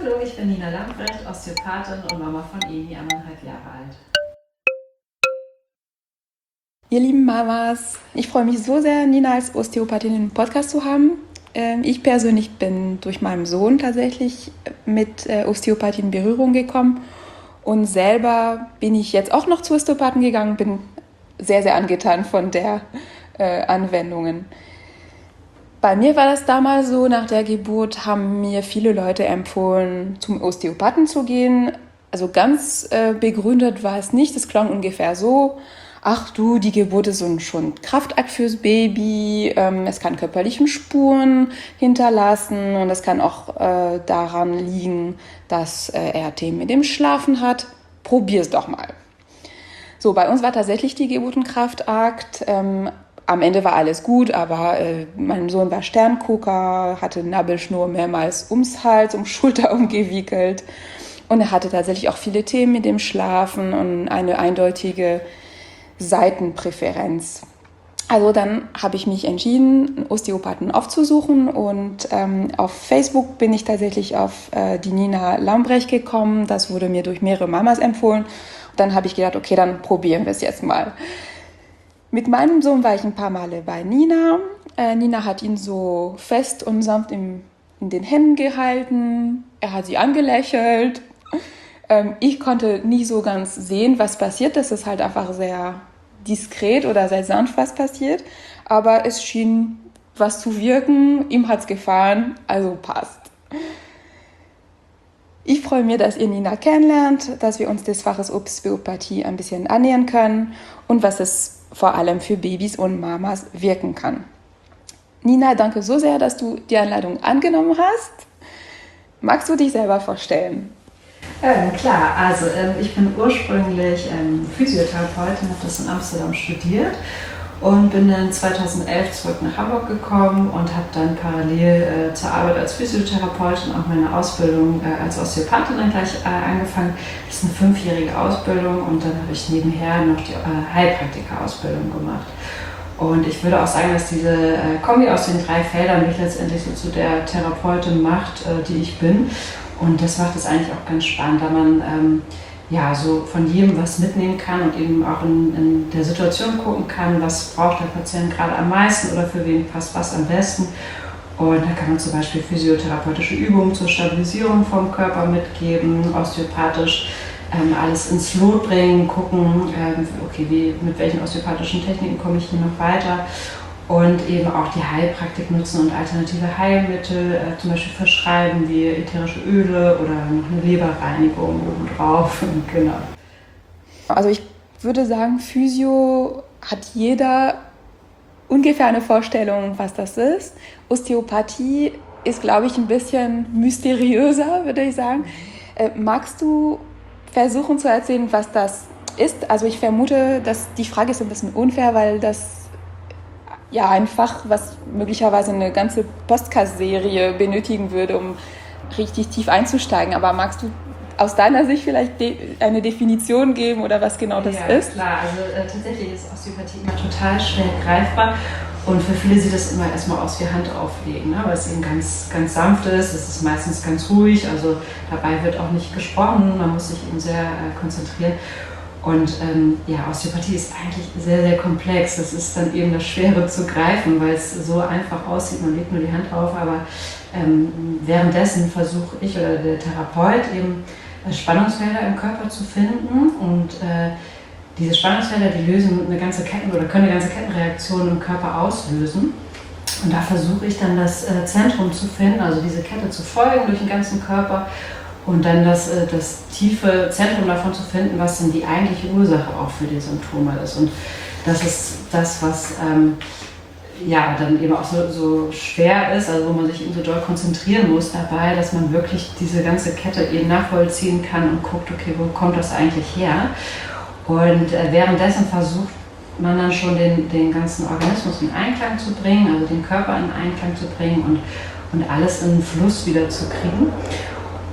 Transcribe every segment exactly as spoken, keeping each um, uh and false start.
Hallo, ich bin Nina Lambrecht, Osteopathin und Mama von Emi, eineinhalb Jahre alt. Ihr lieben Mamas, ich freue mich so sehr, Nina als Osteopathin im Podcast zu haben. Ich persönlich bin durch meinen Sohn tatsächlich mit Osteopathie in Berührung gekommen und selber bin ich jetzt auch noch zu Osteopathen gegangen, bin sehr, sehr angetan von der äh, Anwendungen. Bei mir war das damals so, nach der Geburt haben mir viele Leute empfohlen, zum Osteopathen zu gehen. Also ganz äh, begründet war es nicht, es klang ungefähr so: Ach du, die Geburt ist schon ein Kraftakt fürs Baby, ähm, es kann körperliche Spuren hinterlassen und es kann auch äh, daran liegen, dass äh, er Themen mit dem Schlafen hat. Probier's doch mal. So, bei uns war tatsächlich die Geburt ein Kraftakt. Ähm, am Ende war alles gut, aber äh, mein Sohn war Sterngucker, hatte Nabelschnur mehrmals ums Hals, um Schulter umgewickelt und er hatte tatsächlich auch viele Themen mit dem Schlafen und eine eindeutige Seitenpräferenz. Also dann habe ich mich entschieden, einen Osteopathen aufzusuchen und ähm, auf Facebook bin ich tatsächlich auf äh, die Nina Lambrecht gekommen. Das wurde mir durch mehrere Mamas empfohlen. Und dann habe ich gedacht, okay, dann probieren wir es jetzt mal. Mit meinem Sohn war ich ein paar Male bei Nina. Äh, Nina hat ihn so fest und sanft im, in den Händen gehalten. Er hat sie angelächelt. Ähm, ich konnte nie so ganz sehen, was passiert. Das ist halt einfach sehr diskret oder sehr sanft, was passiert. Aber es schien was zu wirken. Ihm hat es gefallen, also passt. Ich freue mich, dass ihr Nina kennenlernt, dass wir uns des Faches Osteopathie ein bisschen annähern können und was es vor allem für Babys und Mamas wirken kann. Nina, danke so sehr, dass du die Einladung angenommen hast. Magst du dich selber vorstellen? Ähm, klar, also ähm, ich bin ursprünglich ähm, Physiotherapeutin, habe das in Amsterdam studiert und bin dann zweitausendelf zurück nach Hamburg gekommen und habe dann parallel äh, zur Arbeit als Physiotherapeutin auch meine Ausbildung äh, als Osteopathin dann gleich äh, angefangen. Das ist eine fünfjährige Ausbildung und dann habe ich nebenher noch die äh, Heilpraktika-Ausbildung gemacht. Und ich würde auch sagen, dass diese äh, Kombi aus den drei Feldern mich letztendlich so zu der Therapeutin macht, äh, die ich bin. Und das macht es eigentlich auch ganz spannend, da man ähm, ja, so von jedem was mitnehmen kann und eben auch in, in der Situation gucken kann, was braucht der Patient gerade am meisten oder für wen passt was am besten. Und da kann man zum Beispiel physiotherapeutische Übungen zur Stabilisierung vom Körper mitgeben, osteopathisch ähm, alles ins Lot bringen, gucken, ähm, okay, wie, mit welchen osteopathischen Techniken komme ich hier noch weiter. Und eben auch die Heilpraktik nutzen und alternative Heilmittel, äh, zum Beispiel verschreiben, wie ätherische Öle oder noch eine Leberreinigung obendrauf. Genau. Also ich würde sagen, Physio hat jeder ungefähr eine Vorstellung, was das ist. Osteopathie ist, glaube ich, ein bisschen mysteriöser, würde ich sagen. Äh, magst du versuchen zu erzählen, was das ist? Also ich vermute, dass die Frage ist ein bisschen unfair, weil das ja ein Fach, was möglicherweise eine ganze Podcast-Serie benötigen würde, um richtig tief einzusteigen. Aber magst du aus deiner Sicht vielleicht de- eine Definition geben oder was genau das ja, ist? Ja, klar. Also äh, tatsächlich ist Osteopathie immer total schwer greifbar. Und für viele sieht das immer erstmal aus wie Hand auflegen, ne? Weil es eben ganz, ganz sanft ist. Es ist meistens ganz ruhig. Also dabei wird auch nicht gesprochen. Man muss sich eben sehr äh, konzentrieren. Und ähm, ja, Osteopathie ist eigentlich sehr, sehr komplex. Das ist dann eben das Schwere zu greifen, weil es so einfach aussieht, man legt nur die Hand auf, aber ähm, währenddessen versuche ich oder der Therapeut eben äh, Spannungsfelder im Körper zu finden und äh, diese Spannungsfelder, die lösen eine ganze Ketten oder können eine ganze Kettenreaktion im Körper auslösen. Und da versuche ich dann das äh, Zentrum zu finden, also diese Kette zu folgen durch den ganzen Körper. Und dann das, das tiefe Zentrum davon zu finden, was denn die eigentliche Ursache auch für die Symptome ist. Und das ist das, was ähm, ja, dann eben auch so, so schwer ist, also wo man sich eben so doll konzentrieren muss dabei, dass man wirklich diese ganze Kette eben nachvollziehen kann und guckt, okay, wo kommt das eigentlich her? Und äh, währenddessen versucht man dann schon den, den ganzen Organismus in Einklang zu bringen, also den Körper in Einklang zu bringen und, und alles in den Fluss wieder zu kriegen.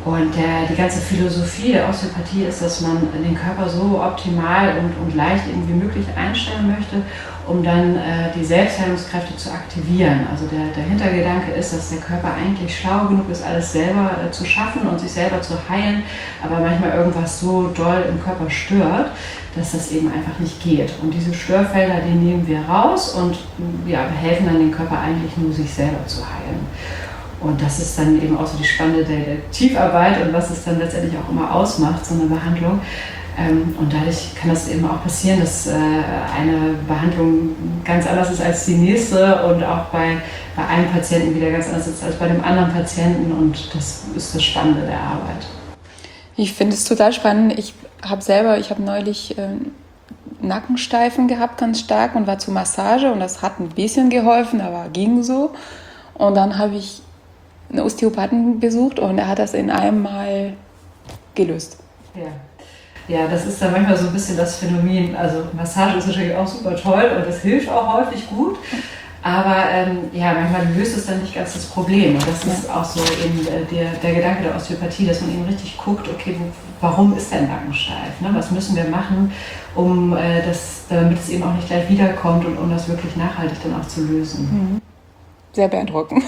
Und der, die ganze Philosophie der Osteopathie ist, dass man den Körper so optimal und, und leicht wie möglich einstellen möchte, um dann äh, die Selbstheilungskräfte zu aktivieren. Also der, der Hintergedanke ist, dass der Körper eigentlich schlau genug ist, alles selber äh, zu schaffen und sich selber zu heilen, aber manchmal irgendwas so doll im Körper stört, dass das eben einfach nicht geht. Und diese Störfelder, die nehmen wir raus und ja, helfen dann den Körper eigentlich nur, sich selber zu heilen. Und das ist dann eben auch so die spannende Detektivarbeit und was es dann letztendlich auch immer ausmacht, so eine Behandlung. Und dadurch kann das eben auch passieren, dass eine Behandlung ganz anders ist als die nächste und auch bei, bei einem Patienten wieder ganz anders ist als bei dem anderen Patienten. Und das ist das Spannende der Arbeit. Ich finde es total spannend. Ich habe selber, ich habe neulich äh, Nackensteifen gehabt, ganz stark, und war zur Massage und das hat ein bisschen geholfen, aber ging so. Und dann habe ich einen Osteopathen besucht und er hat das in einem Mal gelöst. Ja. Ja, das ist dann manchmal so ein bisschen das Phänomen. Also Massage ist natürlich auch super toll und das hilft auch häufig gut. Aber ähm, ja, manchmal löst es dann nicht ganz das Problem. Und das ist auch so eben der, der Gedanke der Osteopathie, dass man eben richtig guckt, okay, warum ist der Nacken steif? Ne? Was müssen wir machen, um äh, das, damit es eben auch nicht gleich wiederkommt und um das wirklich nachhaltig dann auch zu lösen. Sehr beeindruckend.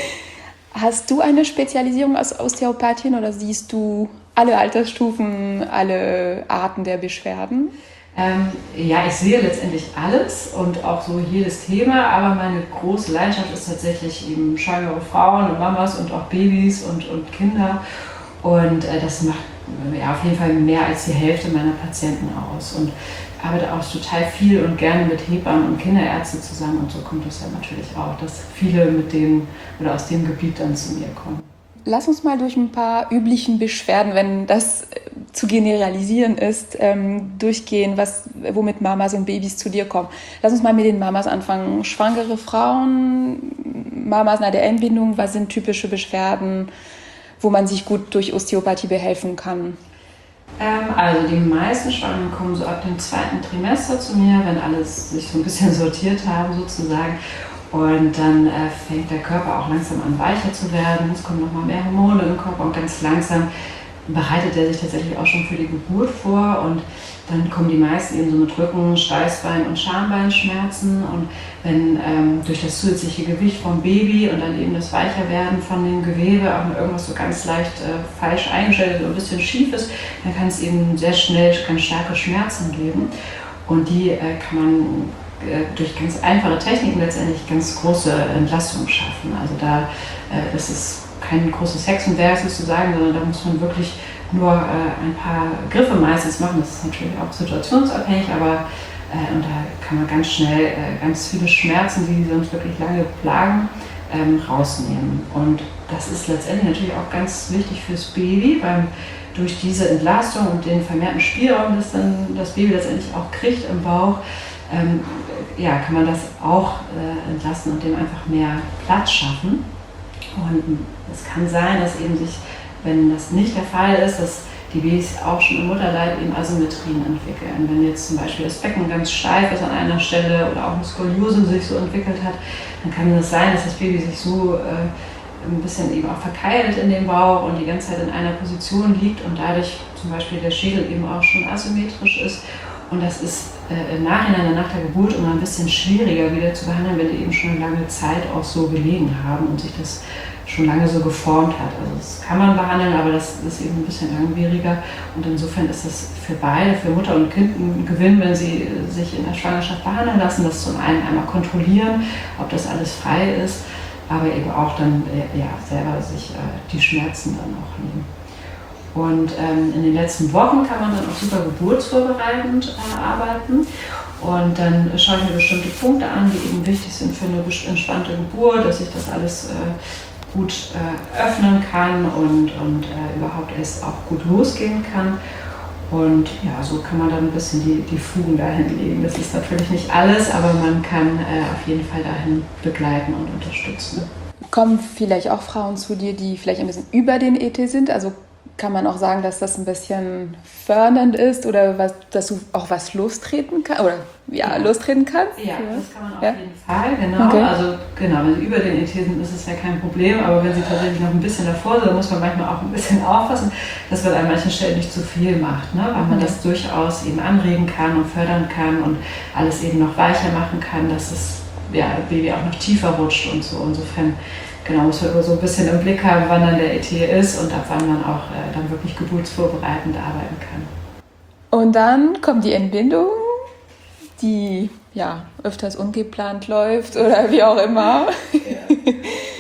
Hast du eine Spezialisierung als Osteopathin oder siehst du alle Altersstufen, alle Arten der Beschwerden? Ähm, ja, ich sehe letztendlich alles und auch so jedes Thema, aber meine große Leidenschaft ist tatsächlich eben schwangere Frauen und Mamas und auch Babys und, und Kinder. Und äh, das macht ja, auf jeden Fall mehr als die Hälfte meiner Patienten aus. Und arbeite auch total viel und gerne mit Hebammen und Kinderärzten zusammen. Und so kommt es ja natürlich auch, dass viele mit dem oder aus dem Gebiet dann zu mir kommen. Lass uns mal durch ein paar üblichen Beschwerden, wenn das zu generalisieren ist, ähm, durchgehen, was, womit Mamas und Babys zu dir kommen. Lass uns mal mit den Mamas anfangen. Schwangere Frauen, Mamas nach der Entbindung, was sind typische Beschwerden, wo man sich gut durch Osteopathie behelfen kann? Ähm, also die meisten Schwangeren kommen so ab dem zweiten Trimester zu mir, wenn alles sich so ein bisschen sortiert haben sozusagen. Und dann äh, fängt der Körper auch langsam an, weicher zu werden. Es kommen nochmal mehr Hormone im Körper und ganz langsam bereitet er sich tatsächlich auch schon für die Geburt vor. Und dann kommen die meisten eben so mit Rücken-, Steißbein- und Schambeinschmerzen. Und wenn ähm, durch das zusätzliche Gewicht vom Baby und dann eben das Weicherwerden von dem Gewebe auch noch irgendwas so ganz leicht äh, falsch eingestellt und ein bisschen schief ist, dann kann es eben sehr schnell ganz starke Schmerzen geben. Und die äh, kann man durch ganz einfache Techniken letztendlich ganz große Entlastung schaffen. Also da äh, das ist kein großes Hexenwerk sozusagen, sondern da muss man wirklich nur äh, ein paar Griffe meistens machen. Das ist natürlich auch situationsabhängig, aber äh, und da kann man ganz schnell äh, ganz viele Schmerzen, die sonst wirklich lange plagen, ähm, rausnehmen. Und das ist letztendlich natürlich auch ganz wichtig fürs Baby, weil durch diese Entlastung und den vermehrten Spielraum, das dann das Baby letztendlich auch kriegt im Bauch, Ähm, ja, kann man das auch äh, entlasten und dem einfach mehr Platz schaffen. Und es kann sein, dass eben sich, wenn das nicht der Fall ist, dass die Babys auch schon im Mutterleib eben Asymmetrien entwickeln. Wenn jetzt zum Beispiel das Becken ganz steif ist an einer Stelle oder auch eine Skoliose sich so entwickelt hat, dann kann es sein, dass das Baby sich so äh, ein bisschen eben auch verkeilt in dem Bauch und die ganze Zeit in einer Position liegt und dadurch zum Beispiel der Schädel eben auch schon asymmetrisch ist. Und das ist äh, im Nachhinein, nach der Geburt, immer ein bisschen schwieriger wieder zu behandeln, wenn die eben schon eine lange Zeit auch so gelegen haben und sich das schon lange so geformt hat. Also das kann man behandeln, aber das ist eben ein bisschen langwieriger. Und insofern ist das für beide, für Mutter und Kind, ein Gewinn, wenn sie sich in der Schwangerschaft behandeln lassen, das zum einen einmal kontrollieren, ob das alles frei ist, aber eben auch dann äh, ja, selber sich äh, die Schmerzen dann auch nehmen. Und ähm, in den letzten Wochen kann man dann auch super geburtsvorbereitend äh, arbeiten. Und dann schaue ich mir bestimmte Punkte an, die eben wichtig sind für eine entspannte Geburt, dass ich das alles äh, gut äh, öffnen kann und, und äh, überhaupt erst auch gut losgehen kann. Und ja, so kann man dann ein bisschen die, die Fugen dahin legen. Das ist natürlich nicht alles, aber man kann äh, auf jeden Fall dahin begleiten und unterstützen. Kommen vielleicht auch Frauen zu dir, die vielleicht ein bisschen über den E T sind, also kann man auch sagen, dass das ein bisschen fördernd ist oder was, dass du auch was lostreten kannst oder ja, ja. lostreten kannst? Ja, ja, das kann man auf ja. jeden Fall, genau. Okay. Also genau, wenn sie über den E T sind, ist es ja kein Problem, aber wenn sie tatsächlich noch ein bisschen davor sind, dann muss man manchmal auch ein bisschen aufpassen, dass man an manchen Stellen nicht zu viel macht, ne? Weil man okay. das durchaus eben anregen kann und fördern kann und alles eben noch weicher machen kann, dass das ja, Baby auch noch tiefer rutscht und so. Insofern genau, muss man so ein bisschen im Blick haben, wann dann der E T ist und ab wann man auch äh, dann wirklich geburtsvorbereitend arbeiten kann. Und dann kommt die Entbindung, die ja öfters ungeplant läuft oder wie auch immer. Ja.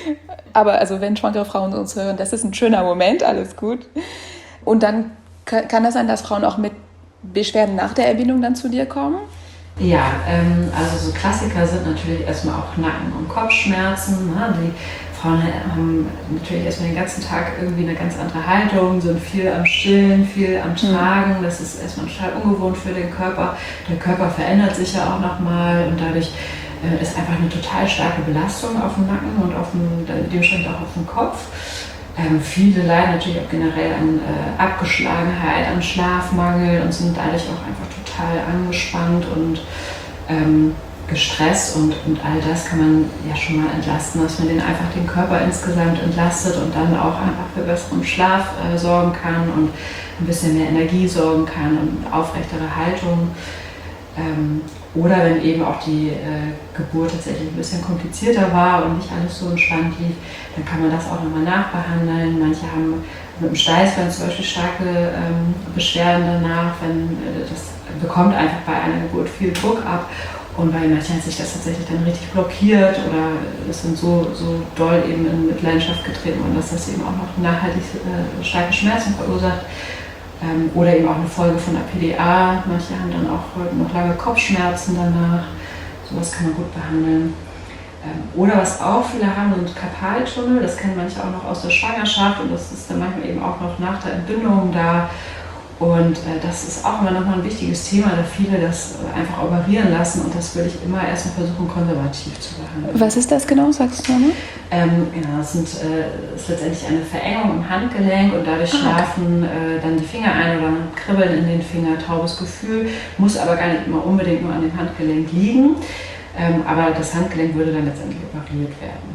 Aber also wenn schwangere Frauen uns hören, das ist ein schöner Moment, alles gut. Und dann kann das sein, dass Frauen auch mit Beschwerden nach der Entbindung dann zu dir kommen? Ja, ähm, also so Klassiker sind natürlich erstmal auch Nacken- und Kopfschmerzen. Ne? Die Frauen haben natürlich erstmal den ganzen Tag irgendwie eine ganz andere Haltung, sind viel am Stillen, viel am Tragen. Das ist erstmal total ungewohnt für den Körper. Der Körper verändert sich ja auch nochmal und dadurch äh, ist einfach eine total starke Belastung auf dem Nacken und auf dem, dementsprechend auch auf dem Kopf. Ähm, viele leiden natürlich auch generell an äh, Abgeschlagenheit, an Schlafmangel und sind dadurch auch einfach total angespannt und ähm, gestresst und, und all das kann man ja schon mal entlasten, dass man den einfach den Körper insgesamt entlastet und dann auch einfach für besseren Schlaf äh, sorgen kann und ein bisschen mehr Energie sorgen kann und aufrechtere Haltung. Ähm, oder wenn eben auch die äh, Geburt tatsächlich ein bisschen komplizierter war und nicht alles so entspannt lief, dann kann man das auch nochmal nachbehandeln. Manche haben mit dem Steißbein zum Beispiel starke ähm, Beschwerden danach, wenn äh, das bekommt einfach bei einer Geburt viel Druck ab. Und bei manchen hat sich das tatsächlich dann richtig blockiert oder es sind so, so doll eben in Mitleidenschaft getreten worden, dass das eben auch noch nachhaltig äh, starke Schmerzen verursacht. Ähm, oder eben auch eine Folge von der P D A. Manche haben dann auch noch lange Kopfschmerzen danach. Sowas kann man gut behandeln. Ähm, oder was auch viele haben, sind Karpaltunnel. Das kennen manche auch noch aus der Schwangerschaft und das ist dann manchmal eben auch noch nach der Entbindung da. Und äh, das ist auch immer nochmal ein wichtiges Thema, da viele das äh, einfach operieren lassen und das würde ich immer erstmal versuchen, konservativ zu behandeln. Was ist das genau, sagst du nochmal? Ähm, genau, das sind, äh, ist letztendlich eine Verengung im Handgelenk und dadurch ah, schlafen äh, dann die Finger ein oder man kribbeln in den Finger, taubes Gefühl, muss aber gar nicht immer unbedingt nur an dem Handgelenk liegen, ähm, aber das Handgelenk würde dann letztendlich operiert werden.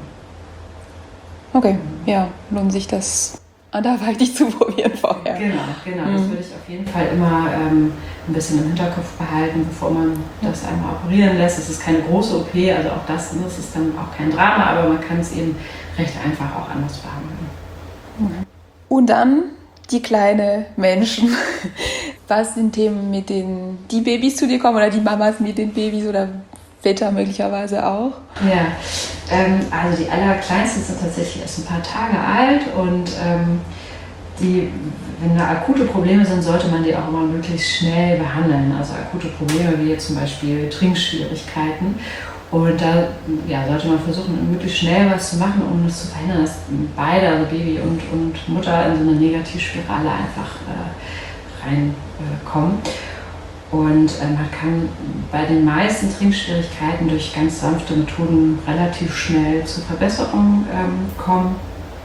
Okay, ja, lohnt sich das anderweitig zu probieren vorher. Genau, genau. Mhm. Das würde ich auf jeden Fall immer ähm, ein bisschen im Hinterkopf behalten, bevor man das einmal operieren lässt. Es ist keine große O P, also auch das, das ist dann auch kein Drama, aber man kann es eben recht einfach auch anders behandeln. Mhm. Und dann die kleinen Menschen. Was sind Themen, mit denen die Babys zu dir kommen oder die Mamas mit den Babys oder Väter möglicherweise auch? Ja, ähm, also die allerkleinsten sind tatsächlich erst ein paar Tage alt und ähm, die, wenn da akute Probleme sind, sollte man die auch immer möglichst schnell behandeln. Also akute Probleme wie jetzt zum Beispiel Trinkschwierigkeiten. Und da ja, sollte man versuchen, möglichst schnell was zu machen, um das zu verhindern, dass beide, also Baby und, und Mutter, in so eine Negativspirale einfach äh, reinkommen. Äh, Und äh, man kann bei den meisten Trinkschwierigkeiten durch ganz sanfte Methoden relativ schnell zur Verbesserung ähm, kommen.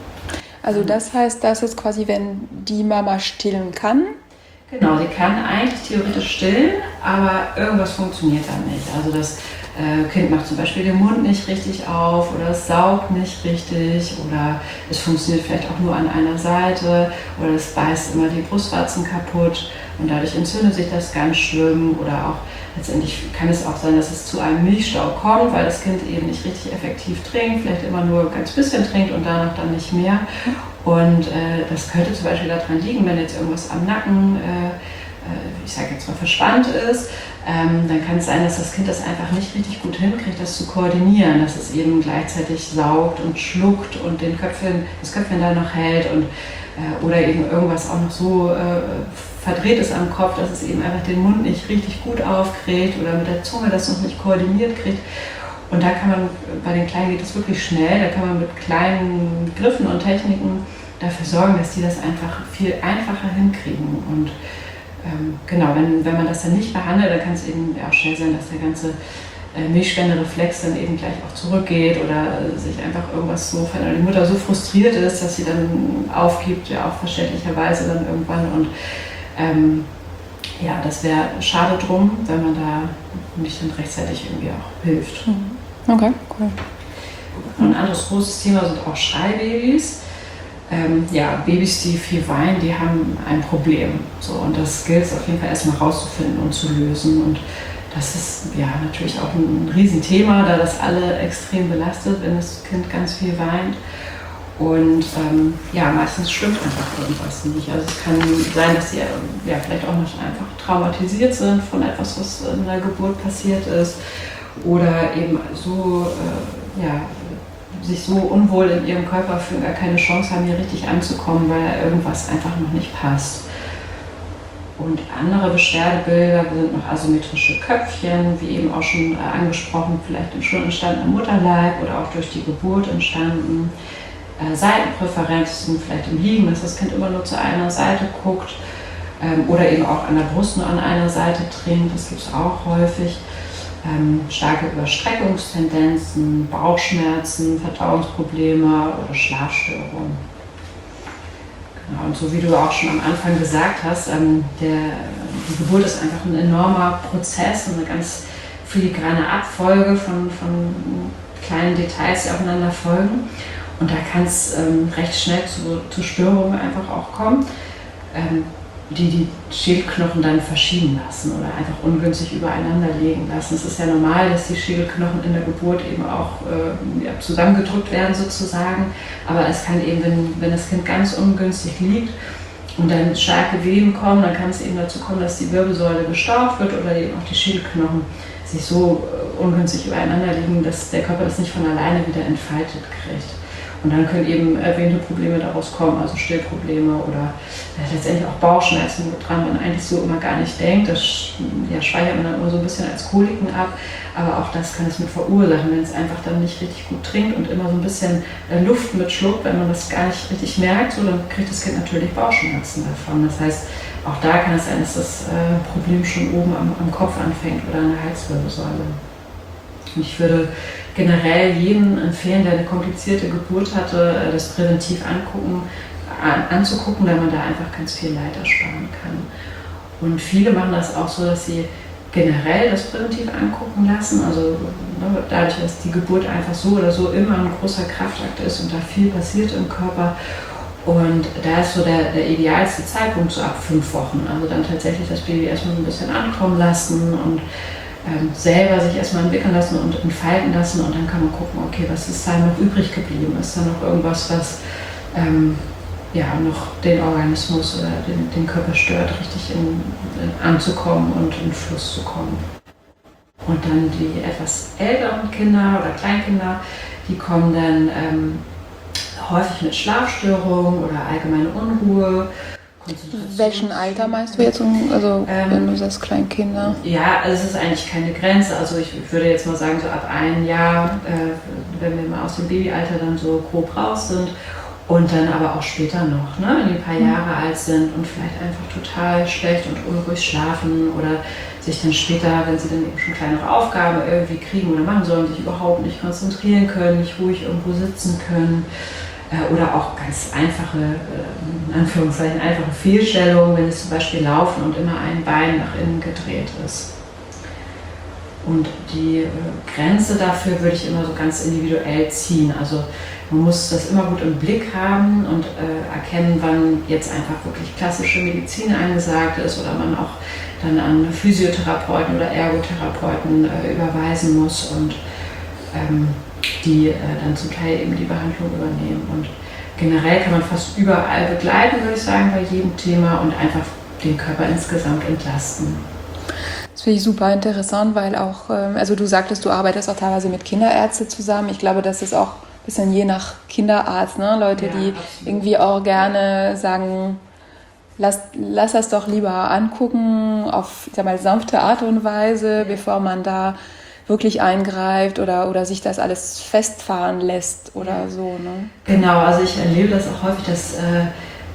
Also das heißt, das ist quasi, wenn die Mama stillen kann? Genau, sie kann eigentlich theoretisch stillen, aber irgendwas funktioniert dann nicht. Also das äh, Kind macht zum Beispiel den Mund nicht richtig auf oder es saugt nicht richtig oder es funktioniert vielleicht auch nur an einer Seite oder es beißt immer die Brustwarzen kaputt. Und dadurch entzündet sich das ganz schlimm oder auch letztendlich kann es auch sein, dass es zu einem Milchstau kommt, weil das Kind eben nicht richtig effektiv trinkt, vielleicht immer nur ein ganz bisschen trinkt und danach dann nicht mehr. Und äh, das könnte zum Beispiel daran liegen, wenn jetzt irgendwas am Nacken, äh, äh, ich sage jetzt mal, verspannt ist, ähm, dann kann es sein, dass das Kind das einfach nicht richtig gut hinkriegt, das zu koordinieren, dass es eben gleichzeitig saugt und schluckt und den Köpfchen, das Köpfchen da noch hält und äh, oder eben irgendwas auch noch so äh, verdreht ist am Kopf, dass es eben einfach den Mund nicht richtig gut aufkriegt oder mit der Zunge das noch nicht koordiniert kriegt. Und da kann man, bei den Kleinen geht es wirklich schnell, da kann man mit kleinen Griffen und Techniken dafür sorgen, dass die das einfach viel einfacher hinkriegen. Und ähm, genau, wenn, wenn man das dann nicht behandelt, dann kann es eben auch schnell sein, dass der ganze Milchspendereflex dann eben gleich auch zurückgeht oder sich einfach irgendwas so verändert, die Mutter so frustriert ist, dass sie dann aufgibt, ja auch verständlicherweise dann irgendwann und ähm, ja, das wäre schade drum, wenn man da nicht dann rechtzeitig irgendwie auch hilft. Okay, cool. Ein anderes großes Thema sind auch Schreibabys. Ähm, ja, Babys, die viel weinen, die haben ein Problem. So, und das gilt es auf jeden Fall erstmal rauszufinden und zu lösen. Und das ist ja natürlich auch ein Riesenthema, da das alle extrem belastet, wenn das Kind ganz viel weint. Und ähm, ja, meistens stimmt einfach irgendwas nicht. Also es kann sein, dass sie ja, vielleicht auch noch einfach traumatisiert sind von etwas, was in der Geburt passiert ist. Oder eben so, äh, ja, sich so unwohl in ihrem Körper fühlen, gar keine Chance haben, hier richtig anzukommen, weil irgendwas einfach noch nicht passt. Und andere Beschwerdebilder sind noch asymmetrische Köpfchen, wie eben auch schon äh, angesprochen, vielleicht schon entstanden im Mutterleib oder auch durch die Geburt entstanden. Äh, Seitenpräferenzen, vielleicht im Liegen, dass das Kind immer nur zu einer Seite guckt ähm, oder eben auch an der Brust nur an einer Seite trinkt, das gibt es auch häufig. Ähm, starke Überstreckungstendenzen, Bauchschmerzen, Verdauungsprobleme oder Schlafstörungen. Genau, und so wie du auch schon am Anfang gesagt hast, ähm, der, die Geburt ist einfach ein enormer Prozess und eine ganz filigrane Abfolge von, von kleinen Details, die aufeinander folgen. Und da kann es ähm, recht schnell zu, zu Störungen einfach auch kommen, ähm, die die Schädelknochen dann verschieben lassen oder einfach ungünstig übereinander liegen lassen. Es ist ja normal, dass die Schädelknochen in der Geburt eben auch äh, ja, zusammengedrückt werden sozusagen, aber es kann eben, wenn, wenn das Kind ganz ungünstig liegt und dann starke Wehen kommen, dann kann es eben dazu kommen, dass die Wirbelsäule gestaucht wird oder eben auch die Schädelknochen sich so äh, ungünstig übereinander liegen, dass der Körper das nicht von alleine wieder entfaltet kriegt. Und dann können eben erwähnte Probleme daraus kommen, also Stillprobleme oder äh, letztendlich auch Bauchschmerzen, woran man eigentlich so immer gar nicht denkt. Das ja, speichert man dann immer so ein bisschen als Koliken ab, aber auch das kann es mit verursachen, wenn es einfach dann nicht richtig gut trinkt und immer so ein bisschen äh, Luft mitschluckt, wenn man das gar nicht richtig merkt, so, dann kriegt das Kind natürlich Bauchschmerzen davon. Das heißt, auch da kann es sein, dass das äh, Problem schon oben am, am Kopf anfängt oder an der Halswirbelsäule. Und ich würde generell jedem empfehlen, der eine komplizierte Geburt hatte, das präventiv angucken, an, anzugucken, da man da einfach ganz viel Leid ersparen kann. Und viele machen das auch so, dass sie generell das präventiv angucken lassen, also ne, dadurch, dass die Geburt einfach so oder so immer ein großer Kraftakt ist und da viel passiert im Körper. Und da ist so der, der idealste Zeitpunkt so ab fünf Wochen, also dann tatsächlich das Baby erstmal so ein bisschen ankommen lassen und ähm, selber sich erstmal entwickeln lassen und entfalten lassen und dann kann man gucken, okay, was ist da noch übrig geblieben? Ist da noch irgendwas, was ähm, ja, noch den Organismus oder den, den Körper stört, richtig in, in, anzukommen und in Fluss zu kommen? Und dann die etwas älteren Kinder oder Kleinkinder, die kommen dann ähm, häufig mit Schlafstörungen oder allgemeine Unruhe. Welchen Alter meinst du jetzt, also ähm, wenn du sagst Kleinkinder? Ja, also es ist eigentlich keine Grenze. Also ich würde jetzt mal sagen, so ab ein Jahr, äh, wenn wir mal aus dem Babyalter dann so grob raus sind. Und dann aber auch später noch, ne, wenn die ein paar Jahre mhm. alt sind und vielleicht einfach total schlecht und unruhig schlafen oder sich dann später, wenn sie dann eben schon kleinere Aufgaben irgendwie kriegen oder machen sollen, sich überhaupt nicht konzentrieren können, nicht ruhig irgendwo sitzen können. Oder auch ganz einfache, in Anführungszeichen, einfache Fehlstellungen, wenn es zum Beispiel laufen und immer ein Bein nach innen gedreht ist. Und die Grenze dafür würde ich immer so ganz individuell ziehen. Also man muss das immer gut im Blick haben und äh, erkennen, wann jetzt einfach wirklich klassische Medizin angesagt ist oder man auch dann an Physiotherapeuten oder Ergotherapeuten äh, überweisen muss und ähm, die äh, dann zum Teil eben die Behandlung übernehmen. Und generell kann man fast überall begleiten, würde ich sagen, bei jedem Thema und einfach den Körper insgesamt entlasten. Das finde ich super interessant, weil auch, also du sagtest, du arbeitest auch teilweise mit Kinderärzten zusammen. Ich glaube, das ist auch ein bisschen je nach Kinderarzt, ne? Leute, ja, die absolut. Irgendwie auch gerne sagen, lass, lass das doch lieber angucken auf, ich sag mal, sanfte Art und Weise, bevor man da wirklich eingreift oder, oder sich das alles festfahren lässt oder ja. so. Ne? Genau, also ich erlebe das auch häufig, dass äh,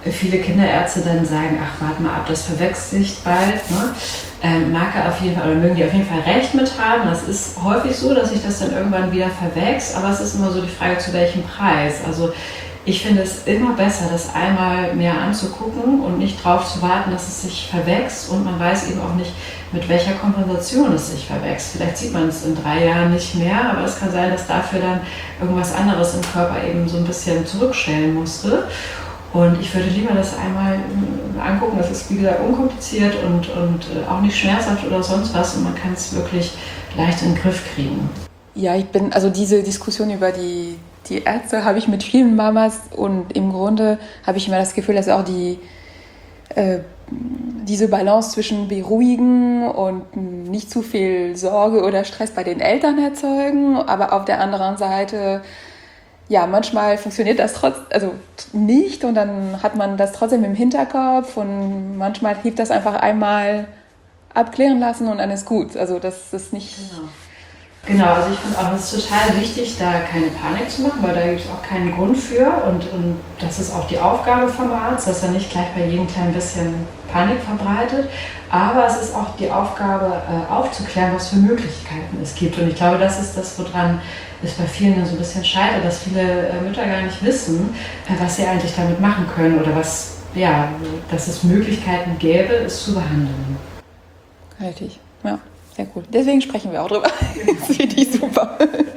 viele Kinderärzte dann sagen, ach, warte mal ab, das verwechselt sich bald, ne? Ähm, mag er auf jeden Fall, oder mögen die auf jeden Fall recht mit haben. Das ist häufig so, dass sich das dann irgendwann wieder verwächst, aber es ist immer so die Frage, zu welchem Preis. Also ich finde es immer besser, das einmal mehr anzugucken und nicht darauf zu warten, dass es sich verwächst, und man weiß eben auch nicht, mit welcher Kompensation es sich verwächst. Vielleicht sieht man es in drei Jahren nicht mehr, aber es kann sein, dass dafür dann irgendwas anderes im Körper eben so ein bisschen zurückstellen musste. Und ich würde lieber das einmal angucken. Das ist, wie gesagt, unkompliziert und, und auch nicht schmerzhaft oder sonst was, und man kann es wirklich leicht in den Griff kriegen. Ja, ich bin, also diese Diskussion über die, die Ärzte habe ich mit vielen Mamas, und im Grunde habe ich immer das Gefühl, dass auch die, äh, diese Balance zwischen beruhigen und nicht zu viel Sorge oder Stress bei den Eltern erzeugen, aber auf der anderen Seite, ja, manchmal funktioniert das trotz, also nicht, und dann hat man das trotzdem im Hinterkopf, und manchmal hilft das einfach einmal abklären lassen und dann ist gut. Also das ist nicht... Genau. Genau, also ich finde auch, es ist total wichtig, da keine Panik zu machen, weil da gibt es auch keinen Grund für, und, und das ist auch die Aufgabe vom Arzt, dass er nicht gleich bei jedem kleinen bisschen Panik verbreitet, aber es ist auch die Aufgabe, äh, aufzuklären, was für Möglichkeiten es gibt, und ich glaube, das ist das, woran es bei vielen dann so ein bisschen scheitert, dass viele äh, Mütter gar nicht wissen, äh, was sie eigentlich damit machen können, oder was, ja, dass es Möglichkeiten gäbe, es zu behandeln. Richtig, ja. Sehr cool. Deswegen sprechen wir auch drüber. Das finde ich super.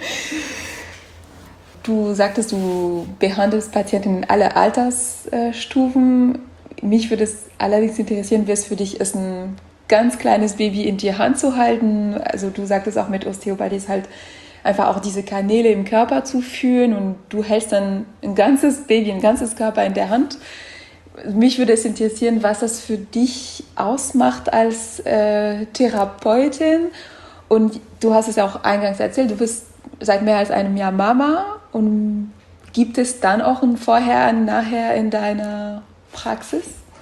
Du sagtest, du behandelst Patienten in alle Altersstufen. Mich würde es allerdings interessieren, wie es für dich ist, ein ganz kleines Baby in die Hand zu halten. Also du sagtest auch, mit Osteopathie ist halt einfach auch diese Kanäle im Körper zu fühlen, und du hältst dann ein ganzes Baby, ein ganzes Körper in der Hand. Mich würde es interessieren, was das für dich ausmacht als äh, Therapeutin. Und du hast es ja auch eingangs erzählt, du bist seit mehr als einem Jahr Mama. Und gibt es dann auch ein Vorher und Nachher in deiner Praxis?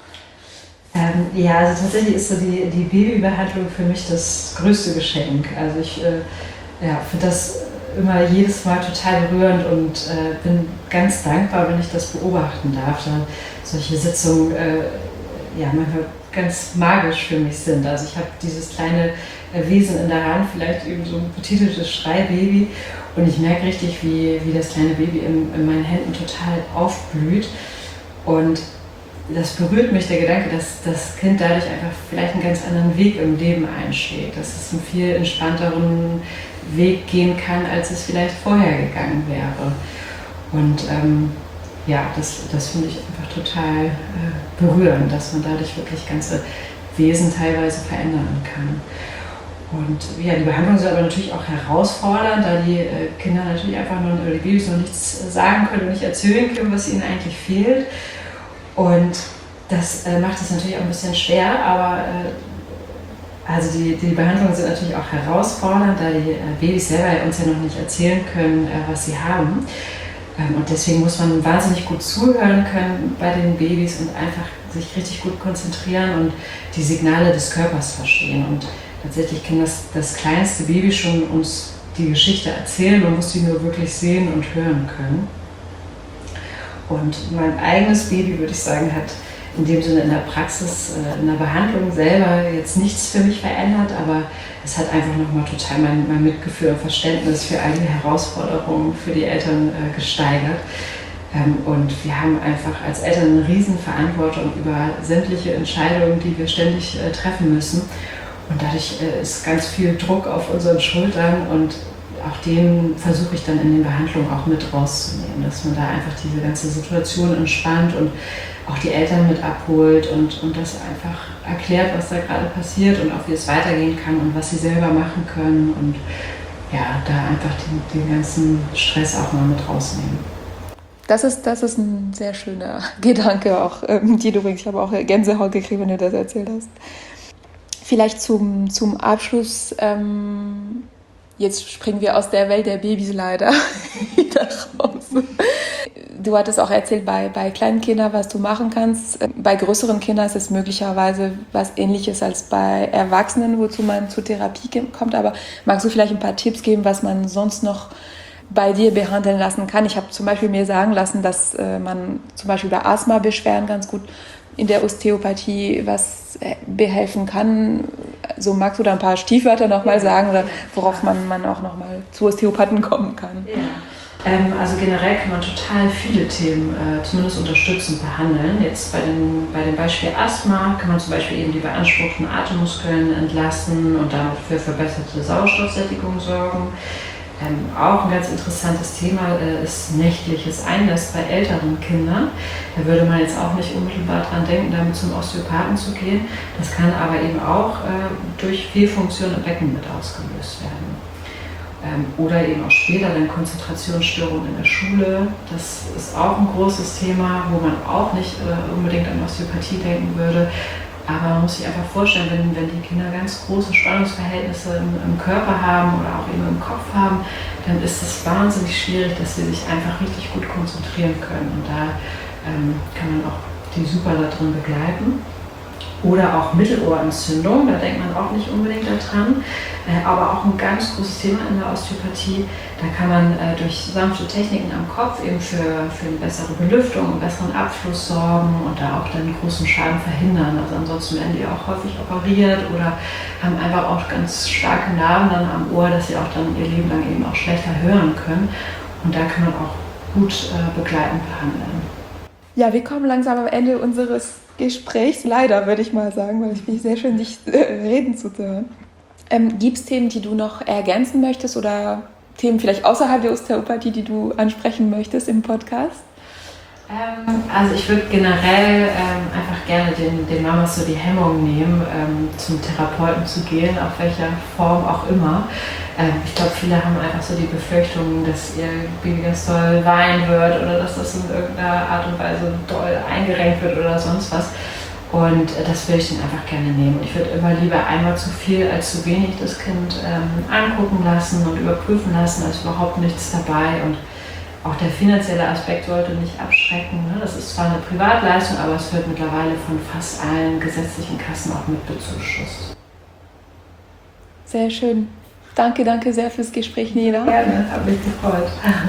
Ähm, ja, also tatsächlich ist so die, die Babybehandlung für mich das größte Geschenk. Also ich äh, ja, finde das immer jedes Mal total berührend und äh, bin ganz dankbar, wenn ich das beobachten darf. Dann solche Sitzungen äh, ja, manchmal ganz magisch für mich sind. Also ich habe dieses kleine äh, Wesen in der Hand, vielleicht eben so ein betiteltes Schreibaby, und ich merke richtig, wie, wie das kleine Baby in, in meinen Händen total aufblüht, und das berührt mich, der Gedanke, dass das Kind dadurch einfach vielleicht einen ganz anderen Weg im Leben einschlägt, dass es einen viel entspannteren Weg gehen kann, als es vielleicht vorher gegangen wäre. Und ähm, ja, das, das finde ich einfach total äh, berührend, dass man dadurch wirklich ganze Wesen teilweise verändern kann. Und ja, die Behandlung soll aber natürlich auch herausfordern, da die äh, Kinder natürlich einfach noch, oder die Babys noch nichts sagen können und nicht erzählen können, was ihnen eigentlich fehlt. Und das äh, macht es natürlich auch ein bisschen schwer, aber äh, also die, die Behandlungen sind natürlich auch herausfordernd, da die äh, Babys selber uns ja noch nicht erzählen können, äh, was sie haben. Ähm, und deswegen muss man wahnsinnig gut zuhören können bei den Babys und einfach sich richtig gut konzentrieren und die Signale des Körpers verstehen. Und tatsächlich kann das, das kleinste Baby schon uns die Geschichte erzählen, man muss sie nur wirklich sehen und hören können. Und mein eigenes Baby, würde ich sagen, hat in dem Sinne in der Praxis, in der Behandlung selber jetzt nichts für mich verändert, aber es hat einfach nochmal total mein, mein Mitgefühl und Verständnis für all die Herausforderungen für die Eltern äh, gesteigert. Ähm, und wir haben einfach als Eltern eine riesen Verantwortung über sämtliche Entscheidungen, die wir ständig äh, treffen müssen. Und dadurch äh, ist ganz viel Druck auf unseren Schultern, und auch den versuche ich dann in den Behandlungen auch mit rauszunehmen, dass man da einfach diese ganze Situation entspannt und auch die Eltern mit abholt und, und das einfach erklärt, was da gerade passiert und auch wie es weitergehen kann und was sie selber machen können, und ja, da einfach den, den ganzen Stress auch mal mit rausnehmen. Das ist, das ist ein sehr schöner Gedanke, auch ähm, die du bringst. Ich habe auch Gänsehaut gekriegt, wenn du das erzählt hast. Vielleicht zum, zum Abschluss, ähm, jetzt springen wir aus der Welt der Babys leider wieder raus. Du hattest auch erzählt, bei, bei kleinen Kindern, was du machen kannst. Bei größeren Kindern ist es möglicherweise was Ähnliches als bei Erwachsenen, wozu man zur Therapie kommt. Aber magst du vielleicht ein paar Tipps geben, was man sonst noch bei dir behandeln lassen kann. Ich habe zum Beispiel mir sagen lassen, dass äh, man zum Beispiel bei Asthma-Beschwerden ganz gut in der Osteopathie was äh, behelfen kann. So magst du da ein paar Stichwörter nochmal sagen, oder worauf man, man auch nochmal zu Osteopathen kommen kann? Ja. Ähm, also generell kann man total viele Themen äh, zumindest unterstützend behandeln. Jetzt bei, den, bei dem Beispiel Asthma kann man zum Beispiel eben die beanspruchten Atemmuskeln entlasten und damit für verbesserte Sauerstoffsättigung sorgen. Ähm, auch ein ganz interessantes Thema äh, ist nächtliches Einnässen bei älteren Kindern. Da würde man jetzt auch nicht unmittelbar dran denken, damit zum Osteopathen zu gehen. Das kann aber eben auch äh, durch Fehlfunktion im Becken mit ausgelöst werden. Ähm, oder eben auch später dann Konzentrationsstörungen in der Schule. Das ist auch ein großes Thema, wo man auch nicht äh, unbedingt an Osteopathie denken würde. Aber man muss sich einfach vorstellen, wenn, wenn die Kinder ganz große Spannungsverhältnisse im, im Körper haben oder auch eben im Kopf haben, dann ist es wahnsinnig schwierig, dass sie sich einfach richtig gut konzentrieren können. Und da ähm, kann man auch die super da drin begleiten. Oder auch Mittelohrentzündung, da denkt man auch nicht unbedingt daran, äh, aber auch ein ganz großes Thema in der Osteopathie. Da kann man äh, durch sanfte Techniken am Kopf eben für, für eine bessere Belüftung, einen besseren Abfluss sorgen und da auch dann großen Schaden verhindern. Also ansonsten werden die auch häufig operiert oder haben einfach auch ganz starke Narben dann am Ohr, dass sie auch dann ihr Leben lang eben auch schlechter hören können. Und da kann man auch gut äh, begleitend behandeln. Ja, wir kommen langsam am Ende unseres Gesprächs, leider würde ich mal sagen, weil ich finde es sehr schön, dich äh, reden zu hören. Ähm, Gibt es Themen, die du noch ergänzen möchtest oder Themen vielleicht außerhalb der Osteopathie, die du ansprechen möchtest im Podcast? Ähm, also ich würde generell ähm, einfach gerne den, den Mamas so die Hemmung nehmen, ähm, zum Therapeuten zu gehen, auf welcher Form auch immer. Ähm, ich glaube, viele haben einfach so die Befürchtung, dass ihr Baby ganz doll weinen wird oder dass das in irgendeiner Art und Weise doll eingerenkt wird oder sonst was. Und äh, das würde ich dann einfach gerne nehmen. Ich würde immer lieber einmal zu viel als zu wenig das Kind ähm, angucken lassen und überprüfen lassen, als überhaupt nichts dabei. Und auch der finanzielle Aspekt sollte nicht abschrecken. Ne? Das ist zwar eine Privatleistung, aber es wird mittlerweile von fast allen gesetzlichen Kassen auch mit bezuschusst. Sehr schön. Danke, danke sehr fürs Gespräch, Nina. Gerne, habe mich gefreut.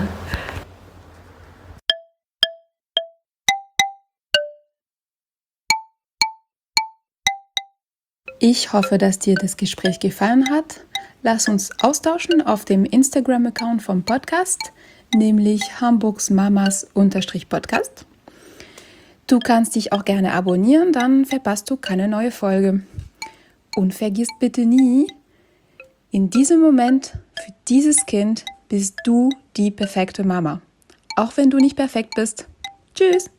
Ich hoffe, dass dir das Gespräch gefallen hat. Lass uns austauschen auf dem Instagram-Account vom Podcast, nämlich Hamburgs Mamas-Podcast. Du kannst dich auch gerne abonnieren, dann verpasst du keine neue Folge. Und vergiss bitte nie, in diesem Moment, für dieses Kind, bist du die perfekte Mama. Auch wenn du nicht perfekt bist. Tschüss!